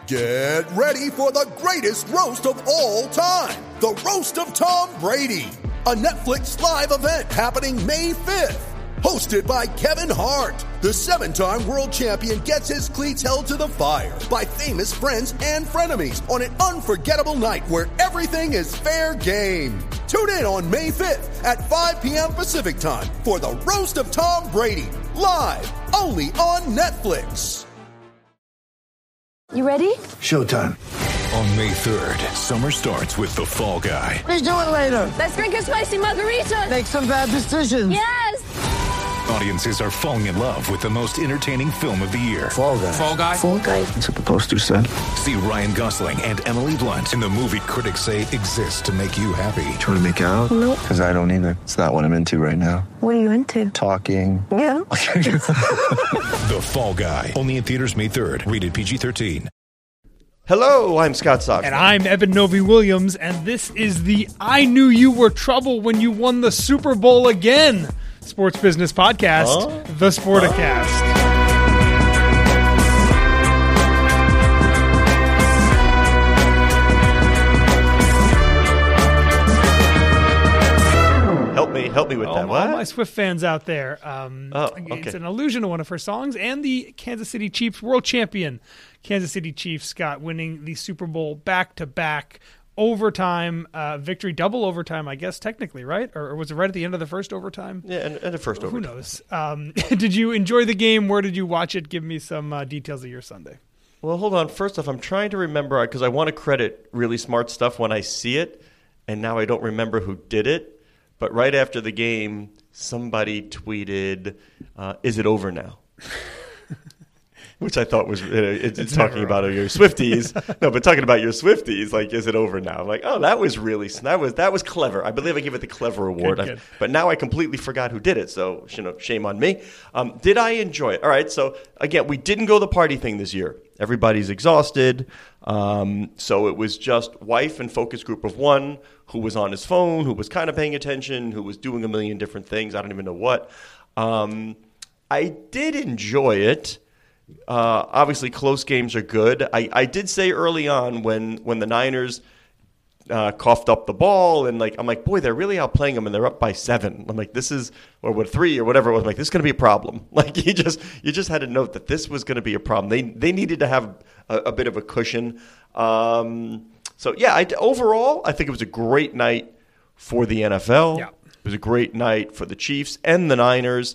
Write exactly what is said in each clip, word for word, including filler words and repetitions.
Get ready for the greatest roast of all time, the Roast of Tom Brady, a Netflix live event happening May fifth. Hosted by Kevin Hart, the seven-time world champion gets his cleats held to the fire by famous friends and frenemies on an unforgettable night where everything is fair game. Tune in on May fifth at five p.m. Pacific time for the Roast of Tom Brady, live only on Netflix. You ready? Showtime. On May third, summer starts with The Fall Guy. Let's do it later. Let's drink a spicy margarita. Make some bad decisions. Yes. Audiences are falling in love with the most entertaining film of the year. Fall Guy. Fall Guy? Fall Guy. That's what the poster said. See Ryan Gosling and Emily Blunt in the movie critics say exists to make you happy. Trying to make it out? Nope. Because I don't either. It's not what I'm into right now. What are you into? Talking. Yeah. The Fall Guy. Only in theaters May third. Rated P G thirteen. Hello, I'm Scott Soxman. And I'm Evan Novi-Williams, and this is the I Knew You Were Trouble When You Won the Super Bowl Again sports business podcast, huh? The Sporticast. Huh? Help me, help me with oh, that. What? All my Swift fans out there. Um, oh, okay. It's an allusion to one of her songs and the Kansas City Chiefs world champion. Kansas City Chiefs, Scott, winning the Super Bowl back-to-back overtime uh, victory, double overtime, I guess, technically, right? Or, or was it right at the end of the first overtime? Yeah, and, and the first overtime. Who knows? Um, did you enjoy the game? Where did you watch it? Give me some uh, details of your Sunday. Well, hold on. First off, I'm trying to remember, because I want to credit really smart stuff when I see it, and now I don't remember who did it. But right after the game, somebody tweeted, uh, is it over now? Which I thought was uh, it's, it's talking about your Swifties. No, but talking about your Swifties, like, is it over now? I'm like, oh, that was really that was that was clever. I believe I give it the clever award. Good, good. I, but now I completely forgot who did it, so you know, shame on me. Um, did I enjoy it? All right. So again, we didn't go the party thing this year. Everybody's exhausted, um, so it was just wife and focus group of one who was on his phone, who was kind of paying attention, who was doing a million different things. I don't even know what. Um, I did enjoy it. Uh, obviously, close games are good. I, I did say early on when when the Niners uh, coughed up the ball, and like I'm like, boy, they're really outplaying them, and they're up by seven. I'm like, this is or what three or whatever it was. I'm like, this is going to be a problem. Like you just you just had to note that this was going to be a problem. They they needed to have a, a bit of a cushion. Um, so yeah, I, overall, I think it was a great night for the N F L. Yeah. It was a great night for the Chiefs and the Niners.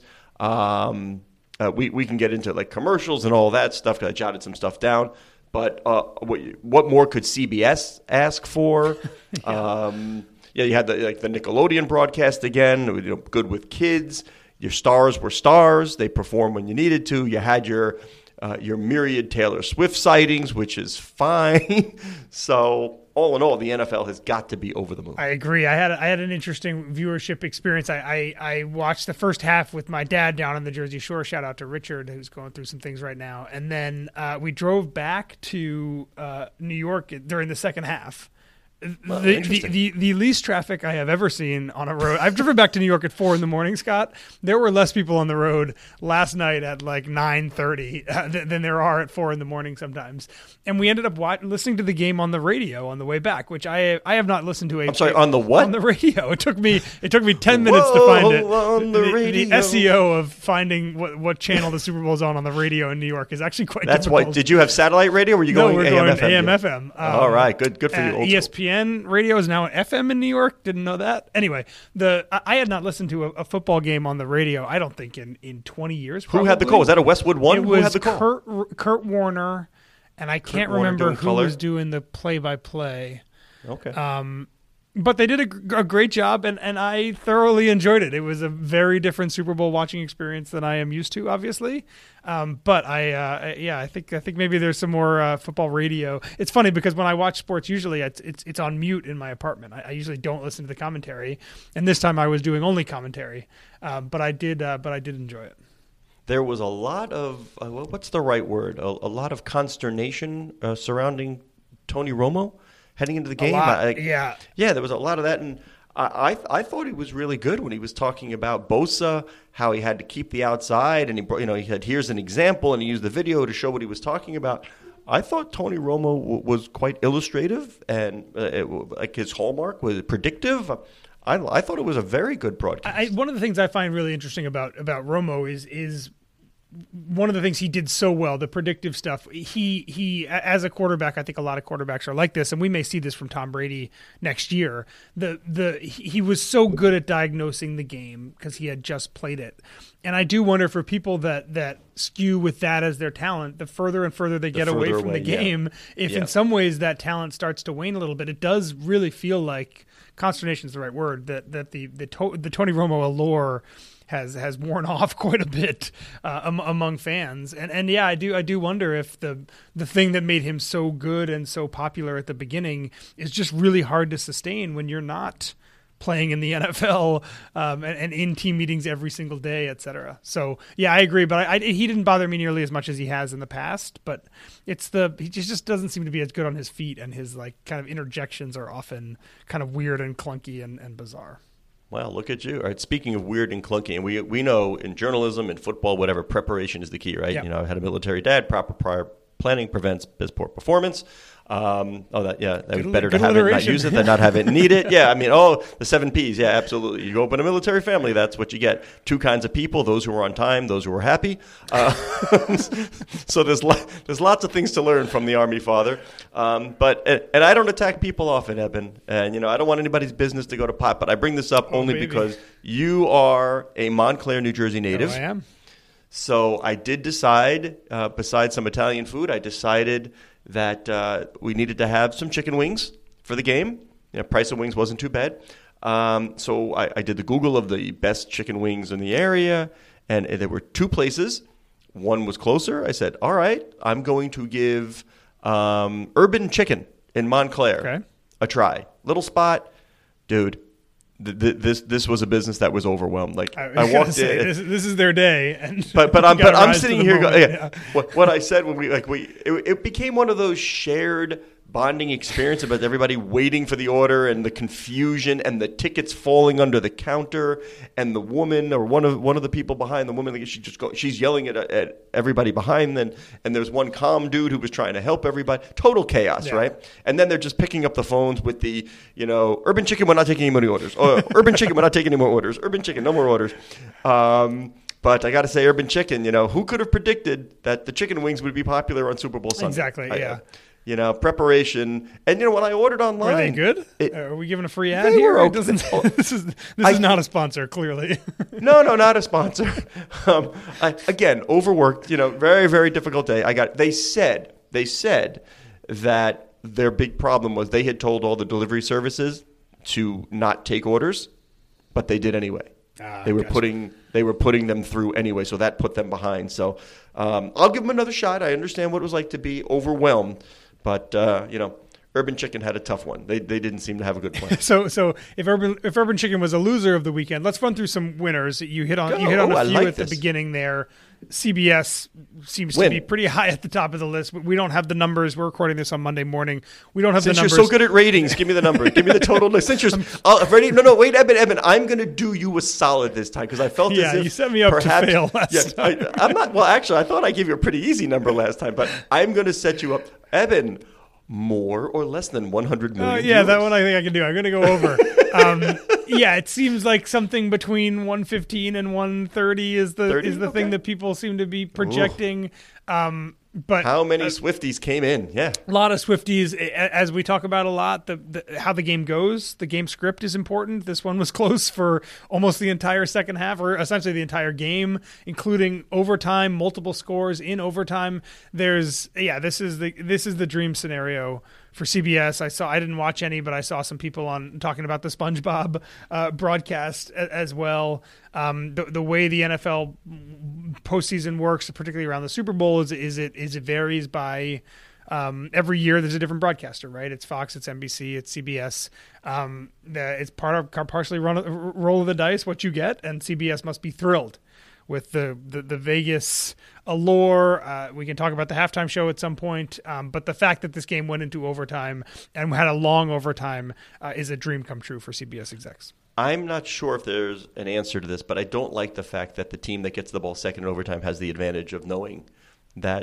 Um, Uh, we, we can get into like commercials and all that stuff because I jotted some stuff down. But uh, what, what more could C B S ask for? yeah. Um, yeah, you had the, like the Nickelodeon broadcast again, you know, good with kids. Your stars were stars. They performed when you needed to. You had your uh, your myriad Taylor Swift sightings, which is fine. So all in all, the N F L has got to be over the moon. I agree. I had I had an interesting viewership experience. I, I, I watched the first half with my dad down on the Jersey Shore. Shout out to Richard, who's going through some things right now. And then uh, we drove back to uh, New York during the second half. Well, the, the, the the least traffic I have ever seen on a road. I've driven back to New York at four in the morning, Scott. There were less people on the road last night at like nine thirty uh, th- than there are at four in the morning sometimes. And we ended up watch- listening to the game on the radio on the way back, which I I have not listened to. A, I'm sorry, on the what? On the radio. It took me it took me ten minutes Whoa, to find it. On the, the, radio. the S E O of finding what, what channel the Super Bowl is on on the radio in New York is actually quite That's difficult. why. Did you have satellite radio? Or were you no, going we're A M going F M? A M F M. Um, All right, good, good for you. uh, Old E S P N school. radio is now F M in New York. Didn't know that. Anyway, the I, I had not listened to a, a football game on the radio. I don't think in, in twenty years. Probably. Who had the call? Was that a Westwood One? It Who was had the call? Kurt Kurt Warner, and I Kurt can't Warner remember doing who color? was doing the play by play. Okay. Um, but they did a, gr- a great job, and, and I thoroughly enjoyed it. It was a very different Super Bowl watching experience than I am used to, obviously. Um, but I, uh, yeah, I think I think maybe there's some more uh, football radio. It's funny because when I watch sports, usually it's it's, it's on mute in my apartment. I, I usually don't listen to the commentary, and this time I was doing only commentary. Um, but I did, uh, but I did enjoy it. There was a lot of uh, what's the right word? A, a lot of consternation uh, surrounding Tony Romo heading into the game. A lot, I, yeah, yeah, there was a lot of that, and I, I I thought he was really good when he was talking about Bosa, how he had to keep the outside, and he brought, you know, he had here's an example, and he used the video to show what he was talking about. I thought Tony Romo w- was quite illustrative, and uh, it, like his hallmark was predictive. I, I thought it was a very good broadcast. I, one of the things I find really interesting about about Romo is is one of the things he did so well, the predictive stuff. He he as a quarterback, I think a lot of quarterbacks are like this, and we may see this from Tom Brady next year. The the he was so good at diagnosing the game because he had just played it. And I do wonder for people that that skew with that as their talent, the further and further they The get away further from away, the yeah. game, if Yeah. in some ways that talent starts to wane a little bit, it does really feel like consternation is the right word, that that the the, to, the Tony Romo allure has has worn off quite a bit uh, um, among fans, and and yeah, I do I do wonder if the the thing that made him so good and so popular at the beginning is just really hard to sustain when you're not playing in the N F L um, and, and in team meetings every single day, et cetera. So yeah, I agree, but I, I, he didn't bother me nearly as much as he has in the past. But it's the he just doesn't seem to be as good on his feet, and his like kind of interjections are often kind of weird and clunky and, and bizarre. Well, look at you. All right, speaking of weird and clunky, and we we know in journalism, in football, whatever, preparation is the key, right? Yep. You know, I had a military dad. Proper prior planning prevents piss poor performance. Um, oh, that yeah, that Good- was better to good have it, not alliteration. use it, than not have it, and need it. Yeah, I mean, oh, the seven P's. Yeah, absolutely. You go up in a military family, that's what you get. Two kinds of people: those who are on time, those who are happy. Uh, so there's lo- there's lots of things to learn from the Army father. Um, but and, and I don't attack people often, Eben, and you know I don't want anybody's business to go to pot. But I bring this up Oh, only baby. because you are a Montclair, New Jersey native. Oh, I am. So I did decide, uh, besides some Italian food, I decided that uh, we needed to have some chicken wings for the game. You know, price of wings wasn't too bad. Um, so I, I did the Google of the best chicken wings in the area, and there were two places. One was closer. I said, all right, I'm going to give um, Urban Chicken in Montclair Okay. a try. Little spot. Dude, th- th- this this was a business that was overwhelmed. Like I, was I gonna walked say, in. this, this is their day, and But but I'm you gotta but I'm rise to sitting the here. Go, moment, yeah. yeah. What what I said when we like we it, it became one of those shared bonding experience about everybody waiting for the order and the confusion and the tickets falling under the counter and the woman or one of one of the people behind the woman, like she just go, she's yelling at at everybody behind them, and there's one calm dude who was trying to help everybody. Total chaos, Yeah. right? And then they're just picking up the phones with the, you know, Urban Chicken, we're not taking any more orders. Oh, Urban Chicken, we're not taking any more orders. Urban Chicken, no more orders. Um, But I got to say, Urban Chicken, you know, who could have predicted that the chicken wings would be popular on Super Bowl Sunday? Exactly, I- yeah. You know, preparation. And, you know, when I ordered online. Are they good? it- Are we giving a free ad They here? were It okay. doesn't, this is this I- is not a sponsor, clearly. no, no, not a sponsor. Um, I, again, overworked, you know, very, very difficult day. I got, they said, they said that their big problem was they had told all the delivery services to not take orders, but they did anyway. Ah, they were gotcha. putting they were putting them through anyway, so that put them behind. So um, I'll give them another shot. I understand what it was like to be overwhelmed, but uh, you know, Urban Chicken had a tough one. They they didn't seem to have a good plan. So, so if Urban if Urban Chicken was a loser of the weekend, let's run through some winners. You hit on Go. you hit on Oh, a I few like at this. the beginning there. C B S seems Win. to be pretty high at the top of the list. We don't have the numbers. We're recording this on Monday morning. We don't have Since the you're numbers. so good at ratings, give me the number. Give me the total list. Since you're uh, ready, no, no, wait, Eben, Eben, I'm going to do you a solid this time because I felt Yeah, as if you set me up to perhaps, fail last yeah, time. I, I'm not. Well, actually, I thought I gave you a pretty easy number last time, but I'm going to set you up, Eben. More or less than one hundred million. Uh, yeah, that viewers. one I think I can do. I'm going to go over. um, yeah, it seems like something between one fifteen and one thirty is the thirty? is the Okay. thing that people seem to be projecting. Um, but How many Swifties came in? Yeah. a lot of Swifties, a- as we talk about a lot, the, the how the game goes, the game script is important. This one was close for almost the entire second half, or essentially the entire game, including overtime, multiple scores in overtime. There's yeah, this is the this is the dream scenario for C B S. I saw I didn't watch any, but I saw some people on talking about the SpongeBob uh, broadcast a, as well. Um, the the way the N F L postseason works, particularly around the Super Bowl, is is it is it varies by um, every year. There's a different broadcaster, right? It's Fox, it's N B C, it's C B S. Um, the, it's part of partially run, roll of the dice what you get, and C B S must be thrilled with the, the, the Vegas allure. Uh, we can talk about the halftime show at some point, um, but the fact that this game went into overtime and had a long overtime uh, is a dream come true for C B S execs. I'm not sure if there's an answer to this, but I don't like the fact that the team that gets the ball second in overtime has the advantage of knowing that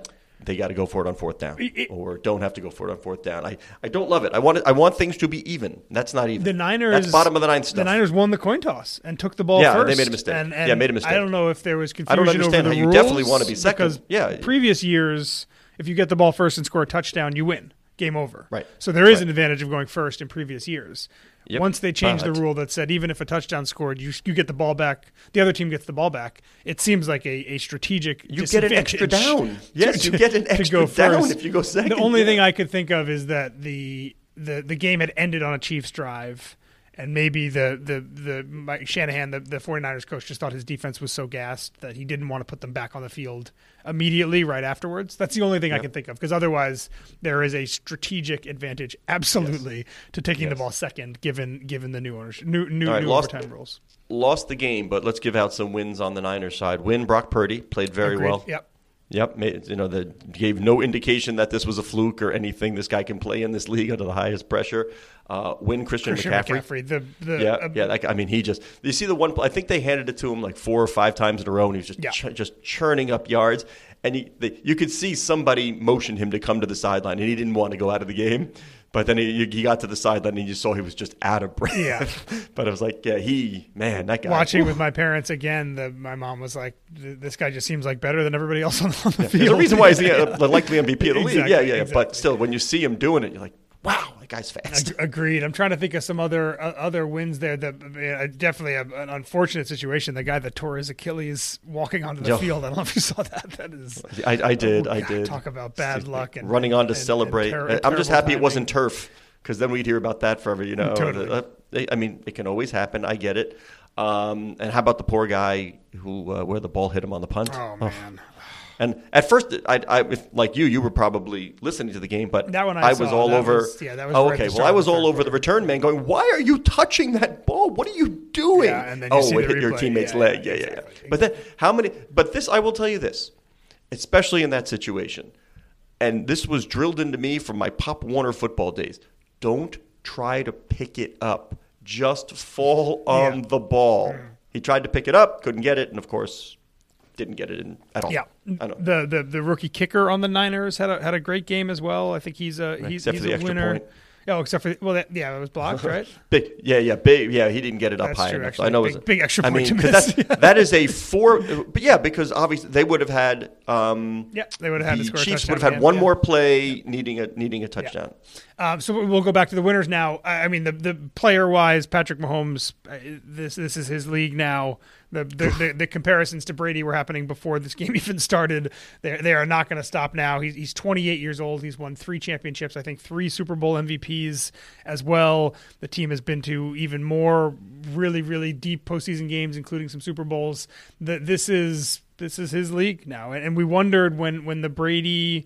they got to go for it on fourth down, It- or don't have to go for it on fourth down. I, I don't love it. I want it, I want things to be even. That's not even. The Niners, That's bottom of the ninth stuff. The Niners won the coin toss and took the ball Yeah, first. they made a mistake. And, and Yeah, made a mistake. I don't know if there was I confusion don't understand over the how you rules. definitely want to be second. Because Yeah. previous years, if you get the ball first and score a touchdown, you win. Game over. Right. So there is Right. an advantage of going first in previous years. Yep. Once they changed But- the rule that said even if a touchdown scored, you you get the ball back. The other team gets the ball back. It seems like a, a strategic You get an extra disadvantage down. Yes, to- you get an to extra go down first. if you go second. The only Yeah. thing I could think of is that the the the game had ended on a Chiefs drive. And maybe the the the Mike Shanahan, the, the 49ers coach, just thought his defense was so gassed that he didn't want to put them back on the field immediately right afterwards. That's the only thing I can think of, because otherwise there is a strategic advantage, absolutely, yes. to taking yes. the ball second, given given the new ownership, new new, right, new lost, overtime rules. Lost the game, but let's give out some wins on the Niners side. Win, Brock Purdy played very Agreed. well. Yep. Yep, made, you know, that gave no indication that this was a fluke or anything. This guy can play in this league under the highest pressure. Uh, win Christian, Christian McCaffrey. McCaffrey. The, the, yeah, uh, yeah. Like, I mean, he just you see the one. I think they handed it to him like four or five times in a row, and he was just Yeah. ch- just churning up yards. And he, they, you could see somebody motion him to come to the sideline, and he didn't want to go out of the game. But then he, he got to the sideline, and you saw he was just out of breath. Yeah. But I was like, yeah, he, man, that guy. Watching whew. with my parents again, the, my mom was like, "This guy just seems like better than everybody else on, on the Yeah, field." there's a reason why he's the, the likely M V P of the league. Exactly, Yeah, yeah, yeah. exactly. But still, when you see him doing it, you're like, wow, that guy's fast. Ag- Agreed. I'm trying to think of some other uh, other wins there. That uh, definitely a, an unfortunate situation. The guy that tore his Achilles walking onto the Yo. field. I don't know if you saw that. That is. I, I did, oh, I God, did. Talk about bad luck and running on to and- and celebrate. ter- I'm just terrible happy it timing. wasn't turf, because then we'd hear about that forever. You know, Totally. Uh, they- I mean, it can always happen. I get it. Um, and how about the poor guy who uh, where the ball hit him on the punt? Oh man. And at first, I, I, if, like you, you were probably listening to the game, but That one I was saw. all That over. was- yeah, that was oh, right at okay. the Well, start I of was the all third over the quarter. return man, going, "Why are you touching that ball? What are you doing?" Yeah, and then you oh, see it the hit your replay. teammate's Yeah, leg. yeah, Yeah, yeah, exactly, yeah. But then, how many? But this, I will tell you this, especially in that situation, and this was drilled into me from my Pop Warner football days. Don't try to pick it up. Just fall on Yeah. the ball. He tried to pick it up, couldn't get it, and of course, didn't get it in at all. Yeah, I know. the, the the rookie kicker on the Niners had a had a great game as well. I think he's a he's, Except he's for the a extra winner. point. Oh, except for well, that, yeah, it was blocked, right? Big, yeah, yeah, big, yeah. He didn't get it up That's high true, enough. actually. I know, Big- it was, big extra I point mean, to 'cause miss. that's, that is a four. But yeah, because obviously they would have had. Um, Yeah, they would have had to the score a Chiefs touchdown would have had again, one yeah. more play, needing a needing a touchdown. Um, so we'll go back to the winners now. I I mean, the the player wise, Patrick Mahomes. uh, This this is his league now. The the, the the comparisons to Brady were happening before this game even started. They they are not going to stop now. He's he's twenty-eight years old. He's won three championships. I think three Super Bowl M V Ps as well. The team has been to even more really really deep postseason games, including some Super Bowls. The, this is this is his league now, and, and we wondered when when the Brady,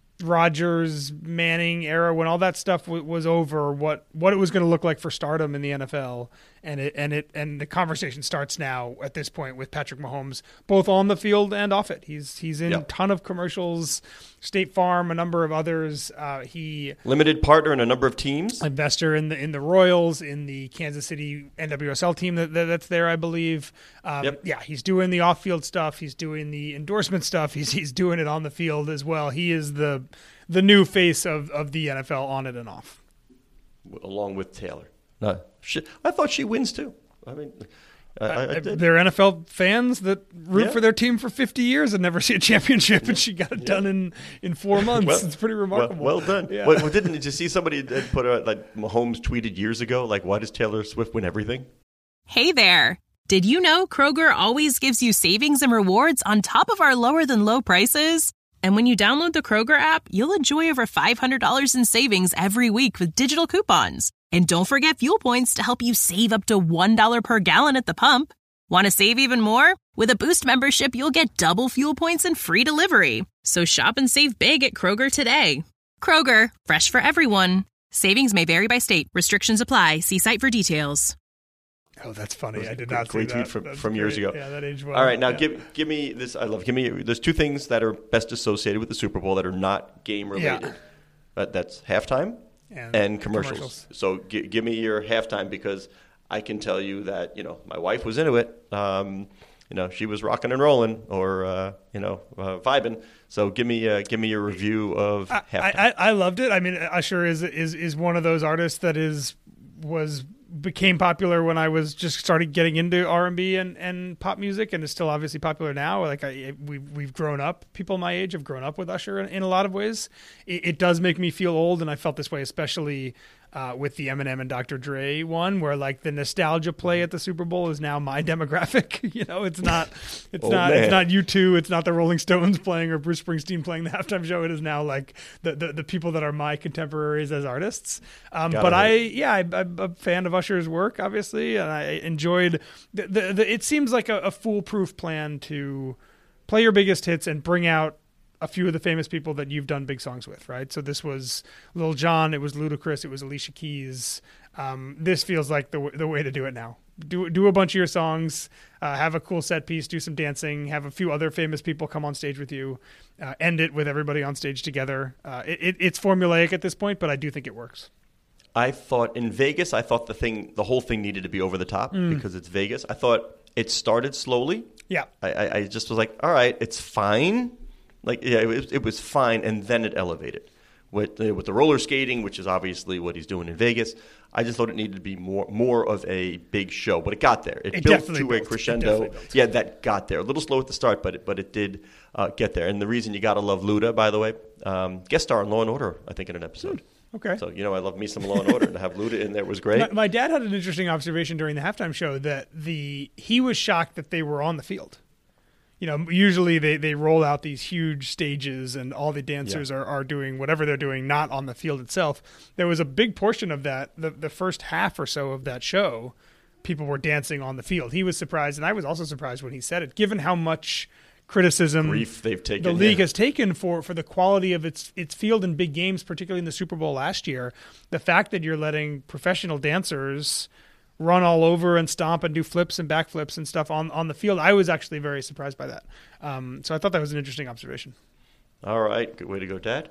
Rodgers, Manning era, when all that stuff w- was over, what what it was going to look like for stardom in the N F L, and it and it and the conversation starts now at this point with Patrick Mahomes, both on the field and off it. He's he's in a Yep. ton of commercials, State Farm, a number of others. Uh, he Limited partner in a number of teams. investor in the in the Royals, in the Kansas City N W S L team that, that that's there, I believe. Um, Yep. Yeah, he's doing the off-field stuff. He's doing the endorsement stuff. He's he's doing it on the field as well. He is the the new face of, of the N F L on it and off. Along with Taylor. No, she, I thought she wins too. I mean, I, I, I Uh, did. They're N F L fans that root Yeah. for their team for fifty years and never see a championship, and she got it done in, in four months. Well- it's pretty Well, remarkable. well done. Yeah. Well, well, didn't did you see somebody that put a, like Mahomes tweeted years ago? Like, why does Taylor Swift win everything? Hey there. Did you know Kroger always gives you savings and rewards on top of our lower than low prices? And when you download the Kroger app, you'll enjoy over five hundred dollars in savings every week with digital coupons. And don't forget fuel points to help you save up to one dollar per gallon at the pump. Want to save even more? With a Boost membership, you'll get double fuel points and free delivery. So shop and save big at Kroger today. Kroger, fresh for everyone. Savings may vary by state. Restrictions apply. See site for details. Oh, that's funny. I did Great- not see great that. tweet from- That's from years great. ago. Yeah, that aged well. All right, now Yeah. give give me this. I love. Give me. There's two things that are best associated with the Super Bowl that are not game related. Yeah. Uh, that's halftime And and, commercials. commercials. So gi- give me your halftime, because I can tell you that you know my wife was into it. Um, you know, she was rocking and rolling or, uh, you know, uh, vibing. So give me uh, give me your review of I, Halftime. I, I loved it. I mean, Usher is is is one of those artists that is was became popular when I was just started getting into R and B and, and pop music, and is still obviously popular now. Like I, we we've grown up. People my age have grown up with Usher in, in a lot of ways. It, it does make me feel old, and I felt this way especially uh, with the Eminem and Doctor Dre one, where like the nostalgia play at the Super Bowl is now my demographic. You know, it's not it's Oh, not man. it's not U two, it's not the Rolling Stones playing or Bruce Springsteen playing the halftime show. It is now like the the, the people that are my contemporaries as artists. Um, Got but it. I yeah, I, I'm a fan of Usher's work, obviously, and I enjoyed the, the, the it seems like a, a foolproof plan to play your biggest hits and bring out a few of the famous people that you've done big songs with, right? So this was Lil Jon, it was Ludacris, it was Alicia Keys. Um, this feels like the w- the way to do it now. Do do a bunch of your songs, uh, have a cool set piece, do some dancing, have a few other famous people come on stage with you, uh, end it with everybody on stage together. Uh, it, it, it's formulaic at this point, but I do think it works. I thought in Vegas, I thought the thing, the whole thing needed to be over the top Mm. because it's Vegas. I thought it started slowly. Yeah. I, I, I just was like, all right, it's fine. Like, yeah, it was, it was fine, and then it elevated with uh, with the roller skating, which is obviously what he's doing in Vegas. I just thought it needed to be more more of a big show, but it got there. It, It built definitely to built. a It crescendo. definitely built. Yeah, that got there. A little slow at the start, but it, but it did uh, get there. And the reason you got to love Luda, by the way, um, guest star on Law and Order, I think, in an episode. Okay. So, you know, I love me some Law and Order, and to have Luda in there was great. My, my dad had an interesting observation during the halftime show that the he was shocked that they were on the field. You know, usually they, they roll out these huge stages and all the dancers Yeah. are, are doing whatever they're doing, not on the field itself. There was a big portion of that, the, the first half or so of that show, people were dancing on the field. He was surprised, and I was also surprised when he said it, given how much criticism Grief they've taken. the league yeah. has taken for, for the quality of its its field in big games, particularly in the Super Bowl last year. The fact that you're letting professional dancers run all over and stomp and do flips and backflips and stuff on, on the field, I was actually very surprised by that. Um, so I thought that was an interesting observation. All right, good way to go, Dad.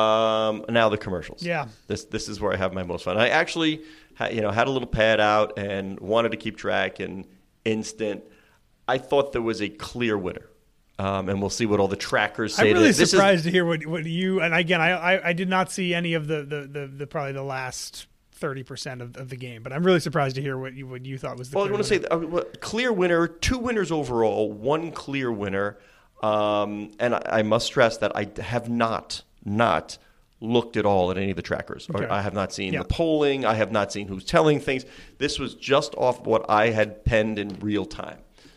Um, now the commercials. Yeah. this this is where I have my most fun. I actually, ha- you know, had a little pad out and wanted to keep track. And instant, I thought there was a clear winner. Um, and we'll see what all the trackers say. I'm really to this. surprised This to hear what what you and again I, I, I did not see any of the, the, the, the probably the last thirty percent of, of the game, but I'm really surprised to hear what you what you thought was the Well, I clear want to say winner. uh, well, clear winner, two winners overall, one clear winner, um, and I, I must stress that I have not not looked at all at any of the trackers. Or Okay. I have not seen Yeah. the polling. I have not seen who's telling things. This was just off what I had penned in real time.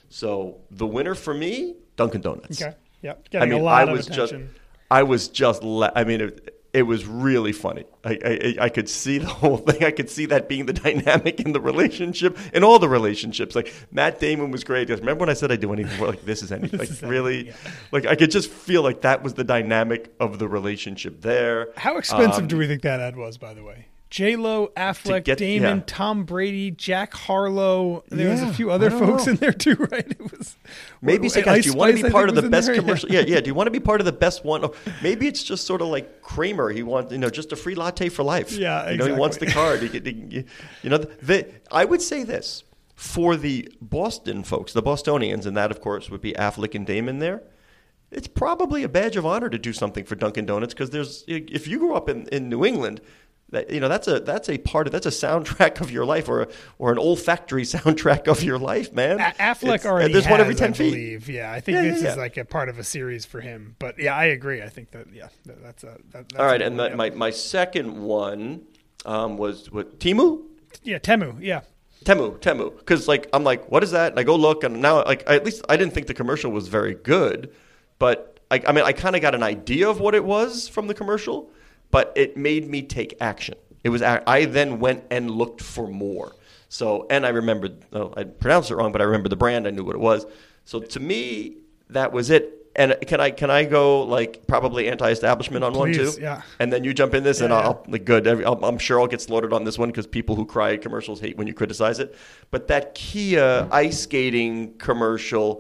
So the winner for me, Dunkin' Donuts. Okay. Yep. I Getting mean, a lot I of was attention. just, I was just, le- I mean, it, it was really funny. I, I, I could see the whole thing. I could see that being the dynamic in the relationship, in all the relationships. Like Matt Damon was great. Remember when I said I'd do anything for like this is anything? Like is really, anything, yeah. like I could just feel like that was the dynamic of the relationship there. How expensive Um, do we think that ad was, by the way? J-Lo, Affleck, get- Damon, yeah. Tom Brady, Jack Harlow. There was a Yeah, few other I don't folks know. in there too, right? It was Maybe it's like, Ice do you want to Spice, be I part think, of the was in best there. commercial? Yeah, yeah. Do you want to be part of the best one? Or maybe it's just sort of like Kramer. He wants, you know, just a free latte for life. Yeah, You know, he wants the exactly. card. He, could- he, can- you know, the, I would say this for the Boston folks, the Bostonians, and that of course would be Affleck and Damon there. It's probably a badge of honor to do something for Dunkin' Donuts because there's, if you grew up in, in New England. That, you know, that's a that's a part of that's a soundtrack of your life, or a, or an olfactory soundtrack of your life, man. A- Affleck It's- already there's has, one every ten I feet. believe. Yeah, I think Yeah, this yeah, is yeah. like a part of a series for him. But yeah, I agree. I think that yeah, that, that's a that, that's All right, a and good my, one, my, my second one um, was what Temu, yeah. yeah, Temu, yeah. Temu, Temu, because like I'm like, what is that? And I go look, and now like I, at least I didn't think the commercial was very good, but I, I mean I kind of got an idea of what it was from the commercial, but it made me take action. It was I then went and looked for more. So and I remembered, oh, I pronounced it wrong, but I remember the brand. I knew what it was. So to me, that was it. And can I can I go like probably anti-establishment on one Please, too? yeah. And then you jump in this, and Yeah, I'll like good. Every, I'll, I'm sure I'll get slaughtered on this one because people who cry at commercials hate when you criticize it. But that Kia ice skating commercial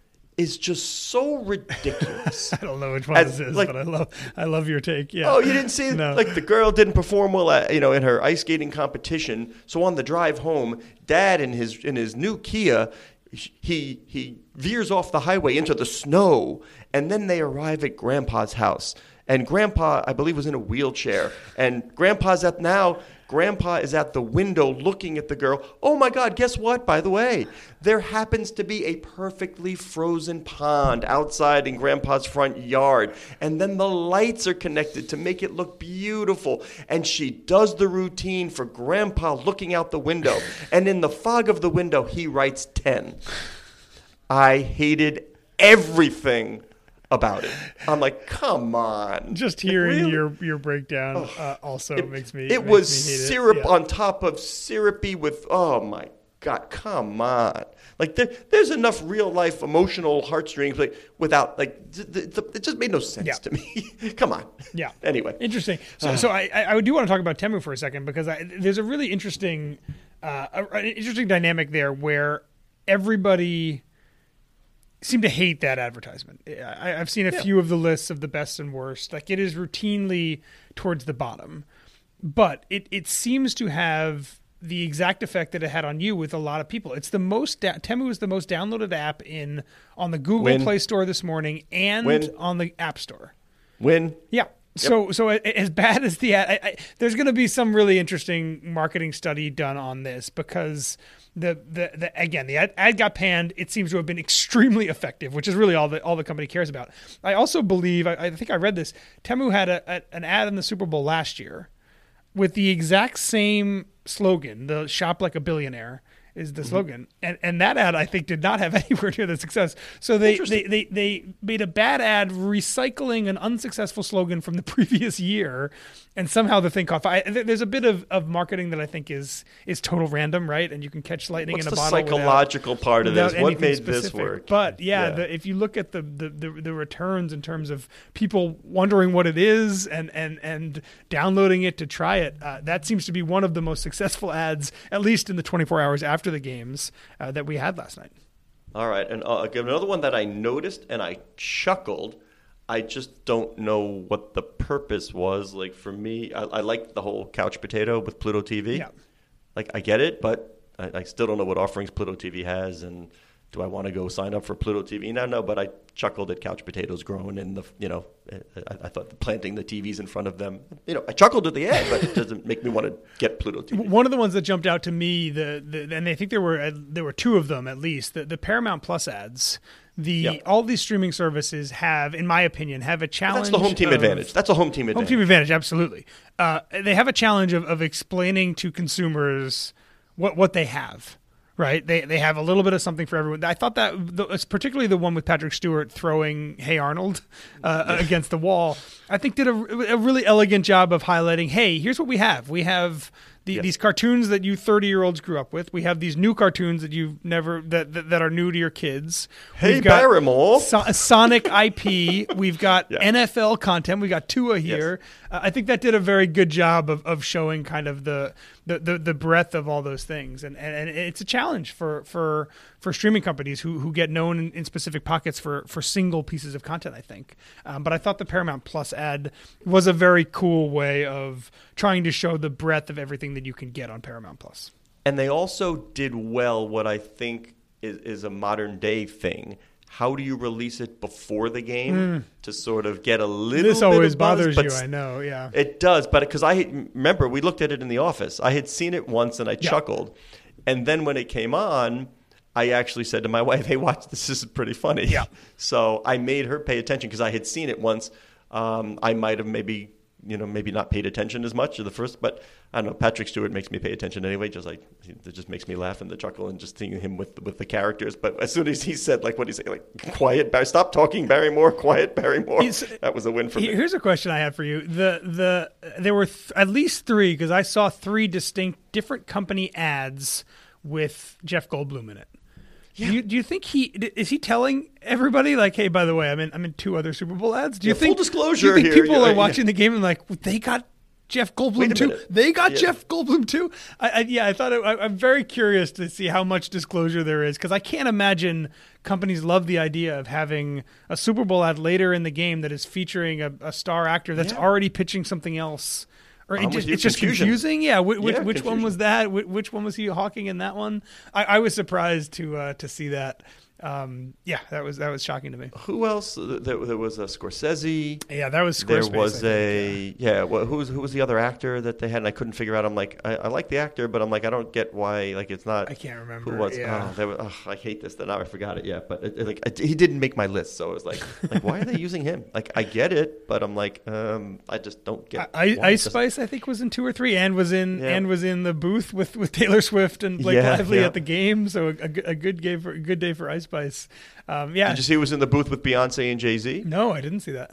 is just so ridiculous. I don't know which one As, this is, like- but I love I love your take. Yeah. Oh, you didn't see No. like the girl didn't perform well, at, you know, in her ice skating competition. So on the drive home, Dad in his in his new Kia, he he veers off the highway into the snow, and then they arrive at Grandpa's house. And Grandpa, I believe, was in a wheelchair. And Grandpa's at now, Grandpa is at the window looking at the girl. Oh, my God, guess what, by the way? There happens to be a perfectly frozen pond outside in Grandpa's front yard. And then the lights are connected to make it look beautiful. And she does the routine for Grandpa looking out the window. And in the fog of the window, he writes ten. I hated everything about it. I'm like, come on. Just hearing really? your your breakdown uh, also it, makes me. It makes was me hate syrup it. Yeah. on top of syrupy with. Oh my God, come on! Like there, there's enough real life emotional heartstrings, like without like th- th- th- it just made no sense Yeah. to me. Come on. Yeah. Anyway, Interesting. So, Uh. so I, I do want to talk about Temu for a second because I, there's a really interesting, uh, a, an interesting dynamic there where everybody seem to hate that advertisement. I, I've seen a Yeah. few of the lists of the best and worst. Like it is routinely towards the bottom, but it, it seems to have the exact effect that it had on you with a lot of people. It's the most da- Temu is the most downloaded app in on the Google Win. Play Store this morning and Win. on the App Store. win. Yeah. So, so a- as bad as the ad, I, I, there's going to be some really interesting marketing study done on this because the the, the again the ad, ad got panned. It seems to have been extremely effective, which is really all the all the company cares about. I also believe I, I think I read this. Temu had a, a, an ad in the Super Bowl last year with the exact same slogan, the "Shop Like a Billionaire." Is the slogan. And and that ad, I think, did not have anywhere near the success. So they, they, they, they made a bad ad recycling an unsuccessful slogan from the previous year, and somehow the thing caught fire. There's a bit of, of marketing that I think is is total random, right? And you can catch lightning What's in a the bottle psychological without, part of without this? What anything made this specific. work? But yeah, Yeah. The, if you look at the, the, the, the returns in terms of people wondering what it is and, and, and downloading it to try it, uh, that seems to be one of the most successful ads, at least in the twenty-four hours after the games uh, that we had last night. All right, and uh, another one that I noticed and I chuckled. I just don't know what the purpose was. Like for me, I, I liked the whole couch potato with Pluto T V. Yeah. Like I get it, but I, I still don't know what offerings Pluto T V has, and do I want to go sign up for Pluto T V? No, no. But I chuckled at couch potatoes growing in the, you know, I, I thought planting the T Vs in front of them. You know, I chuckled at the ad, but it doesn't make me want to get Pluto T V. One of the ones that jumped out to me, the, the and I think there were uh, there were two of them at least. The, the Paramount Plus ads. The Yep. all these streaming services have, in my opinion, have a challenge. That's the home team of- advantage. That's a home team advantage. Home team advantage, absolutely. Uh, they have a challenge of, of explaining to consumers what what they have. Right, they they have a little bit of something for everyone. I thought that, the, particularly the one with Patrick Stewart throwing "Hey Arnold" uh, against the wall, I think did a, a really elegant job of highlighting. Hey, here's what we have. We have the, Yes. these cartoons that you thirty-year-olds grew up with. We have these new cartoons that you've never that that, that are new to your kids. Hey, We've got Barrymore. So, Sonic I P. We've got Yeah. N F L content. We got Tua here. Uh, I think that did a very good job of, of showing kind of the, the, the, the breadth of all those things, and, and, and it's a challenge for for, for streaming companies who, who get known in, in specific pockets for, for single pieces of content. I think, um, but I thought the Paramount Plus ad was a very cool way of trying to show the breadth of everything that you can get on Paramount Plus. And they also did well what I think is, is a modern day thing. How do you release it before the game to sort of get a little This bit always of buzz, bothers but you, s- I know. Yeah. It does, but because I had- remember we looked at it in the office. I had seen it once and I Yeah. chuckled. And then when it came on, I actually said to my wife, "Hey, watch this. This is pretty funny." Yeah. So I made her pay attention because I had seen it once. Um, I might have maybe, you know, maybe not paid attention as much to the first, but I don't know. Patrick Stewart makes me pay attention anyway. Just like it just makes me laugh and the chuckle and just seeing him with with the characters. But as soon as he said like what he said, like quiet, Barry, stop talking, Barrymore, quiet, Barrymore. He's- That was a win for me. Here's a question I have for you. The the there were th- at least three because I saw three distinct different company ads with Jeff Goldblum in it. Do you, do you think he is he telling everybody like, hey, by the way, I'm in I'm in two other Super Bowl ads? Do you Yeah, think full disclosure do you think here, people yeah, are yeah. watching the game and like they got Jeff Wait Goldblum a too? minute. They got Yeah. Jeff Goldblum too? I, I, yeah, I thought it, I, I'm very curious to see how much disclosure there is because I can't imagine companies love the idea of having a Super Bowl ad later in the game that is featuring a, a star actor that's Yeah. already pitching something else Or I'm it with just, you. it's just Confusion. confusing. Yeah, which, which, Yeah, which one confusion. was that? Which, which one was he hawking in that one? I, I was surprised to uh, to see that. Um, yeah, that was that was shocking to me. Who else? There, there was a Scorsese. Yeah, that was There Squarespace. was I a think, yeah. Well, who was who was the other actor that they had? And I couldn't figure out. I'm like, I, I like the actor, but I'm like, I don't get why. Like, it's not. I can't remember. Who was? Yeah. Oh, they were, oh, I hate this. Now I forgot it. Yeah, but it, it, like it, he didn't make my list, so it was like, like why are they using him? Like, I get it, but I'm like, um, I just don't get. I, why Ice it doesn't- Spice, I think, was in two or three, and was in Yeah. and was in the booth with, with Taylor Swift and Blake Yeah, Lively yeah. at the game. So a, a, good- a good day for a good day for Ice Spice. Um, yeah. Did you see he was in the booth with Beyonce and Jay-Z? No, I didn't see that.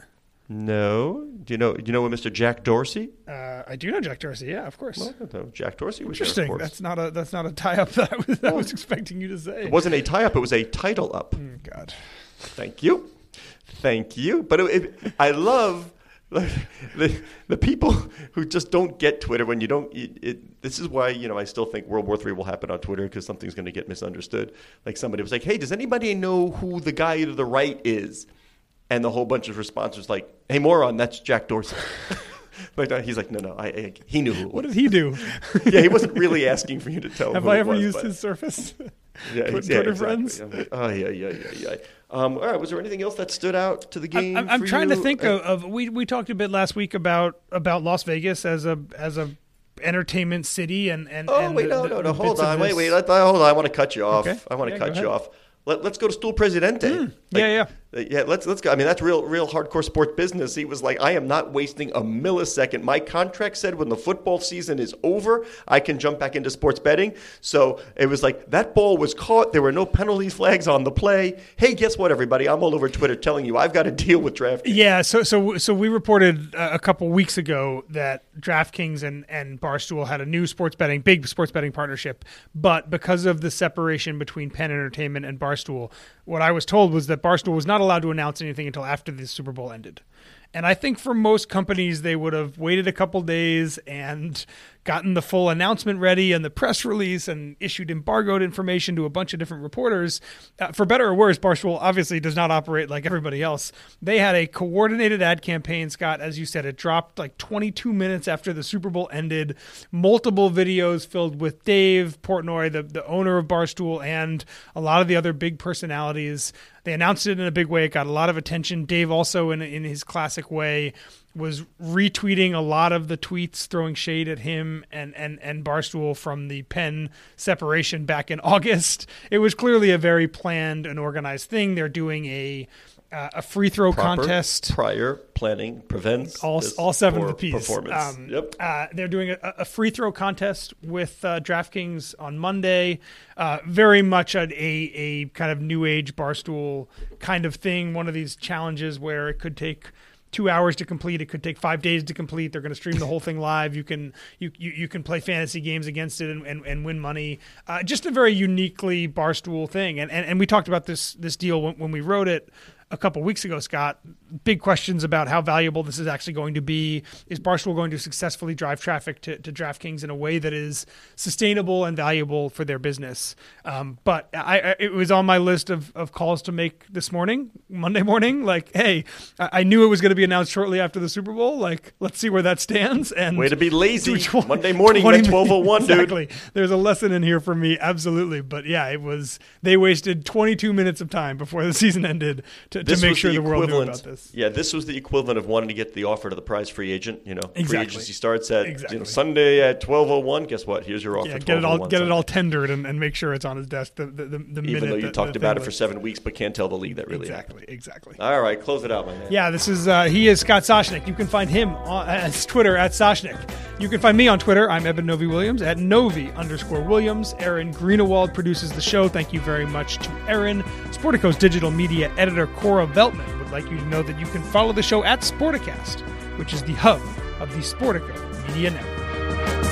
No. Do you know? Do you know Mister Jack Dorsey? Uh, I do know Jack Dorsey. Yeah, of course. Well, no, Jack Dorsey was there, of Interesting. course. That's not a that's not a tie up that I was, I was expecting you to say. It wasn't a tie-up. It was a title up. Oh, God. Thank you. Thank you. But it, it, I love the the people who just don't get Twitter when you don't. It, it, this is why, you know, I still think World War Three will happen on Twitter because something's going to get misunderstood. Like somebody was like, hey, does anybody know who the guy to the right is? And the whole bunch of responses like, hey, moron, that's Jack Dorsey. But uh, he's like, no, no, I, I, he knew who it was. What did he do? Yeah, he wasn't really asking for you to tell him Have who I it ever was, used but- his Surface? Yeah, Tw- he's- yeah, Twitter exactly. friends? I'm like, oh, yeah, yeah, yeah, yeah. Um, all right, was there anything else that stood out to the game? I'm, I'm for trying you? to think Uh, of, of we we talked a bit last week about about Las Vegas as a as a entertainment city and and Oh, and wait, the- no, the- no, the no, hold bits of on. Wait, this- wait, let, hold on. I want to cut you off. Okay. I want to Yeah, go cut you ahead. off. Let, let's go to Stool Presidente. Mm. Yeah, yeah. Uh, Yeah, let's let's go. I mean, that's real, real hardcore sport business. He was like, I am not wasting a millisecond. My contract said when the football season is over, I can jump back into sports betting. So it was like that ball was caught. There were no penalty flags on the play. Hey, guess what, everybody? I'm all over Twitter telling you I've got a deal with DraftKings. Yeah, so so so we reported uh, a couple weeks ago that DraftKings and, and Barstool had a new sports betting, big sports betting partnership, but because of the separation between Penn Entertainment and Barstool, what I was told was that Barstool was not allowed to announce anything until after the Super Bowl ended. And I think for most companies, they would have waited a couple days and gotten the full announcement ready and the press release and issued embargoed information to a bunch of different reporters. Uh, for better or worse, Barstool obviously does not operate like everybody else. They had a coordinated ad campaign, Scott. As you said, it dropped like twenty-two minutes after the Super Bowl ended. Multiple videos filled with Dave Portnoy, the, the owner of Barstool, and a lot of the other big personalities. They announced it in a big way. It got a lot of attention. Dave also, in in his classic way, was retweeting a lot of the tweets throwing shade at him and, and, and Barstool from the Penn separation back in August. It was clearly a very planned and organized thing. They're doing a uh, a free throw Proper contest. Prior planning prevents All, this all seven of poor the P's. performance. Um, Yep. uh, they're doing a, a free throw contest with uh, DraftKings on Monday. Uh, very much a, a a kind of new age Barstool kind of thing. One of these challenges where it could take two hours to complete. It could take five days to complete. They're going to stream the whole thing live. You can you you, you can play fantasy games against it and, and, and win money. Uh, just a very uniquely Barstool thing. And and, and we talked about this this deal when, when we wrote it a couple weeks ago, Scott. Big questions about how valuable this is actually going to be. Is Barstool going to successfully drive traffic to, to DraftKings in a way that is sustainable and valuable for their business? Um, but I, I, it was on my list of, of calls to make this morning, Monday morning. Like, hey, I, I knew it was going to be announced shortly after the Super Bowl. Like, let's see where that stands. And Way to be lazy. twenty Monday morning at twelve oh one, dude. Exactly. There's a lesson in here for me, absolutely. But yeah, it was. They wasted twenty-two minutes of time before the season ended to, to This make was sure the, world knew equivalent- about this. Yeah, this was the equivalent of wanting to get the offer to the prize free agent. You know, free Exactly. agency starts at Exactly. you know, Sunday at twelve oh one. Guess what? Here's your offer. Yeah, get it all twelve oh one get it all Sunday. tendered and, and make sure it's on his desk the the, the, the minute. Even though you that talked the about thing it for was- seven weeks, but can't tell the league that really happened. Exactly, exactly. All right, close it out, my man. Yeah, this is uh, he is Scott Soshnick. You can find him on at Twitter at Soshnick. You can find me on Twitter. I'm Eben Novi Williams at Novi underscore Williams. Aaron Greenewald produces the show. Thank you very much to Aaron. Sportico's digital media editor Cora Veltman would like you to know that you can follow the show at Sporticast, which is the hub of the Sportico Media Network.